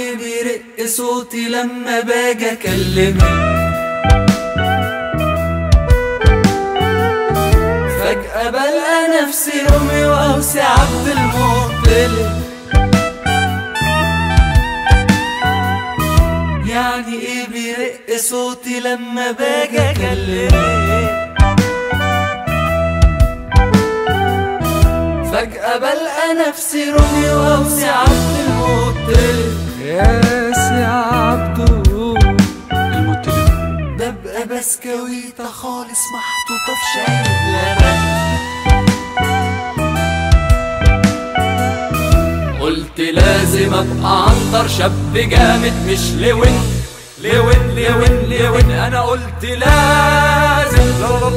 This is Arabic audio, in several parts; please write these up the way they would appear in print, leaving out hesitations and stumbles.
ايه بيرق صوتي لما باجي اكلمك؟ فجأة بلقى نفسي روميو او سي عبد المطلب. يعني ايه بيرق صوتي لما باجي اكلمك؟ فجأة بلقى نفسي روميو او سي عبد المطلب. يا سي عبدو المطلب، ببقى بسكويتة خالص محطوطة في شاي بلبن. قلت لازم ابقى عنتر شاب جامد مش لون لون لون لون. انا قلت لازم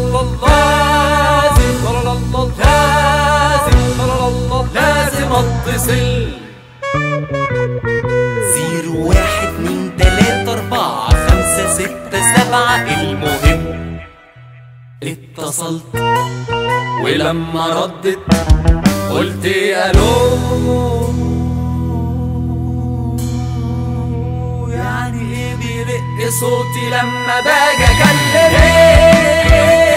لازم اتصل 012345667. المهم اتصلت ولما ردت قلت الو. يعني ايه بيرق صوتي لما باجي اكلمك؟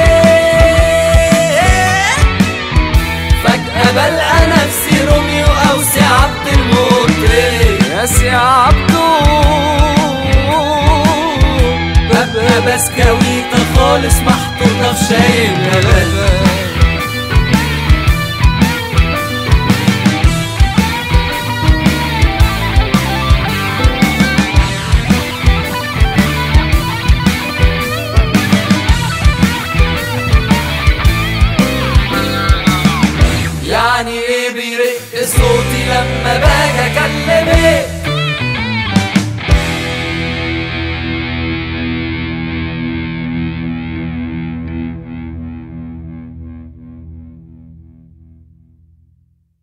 فجأة بلقى نفسي روميو او سي عبد المطلب. يا سي عبدو ببقى بسكويتة خالص محطوطة في شاي بلبن. يعني ايه بيرق صوتي لما باجي اكلمك؟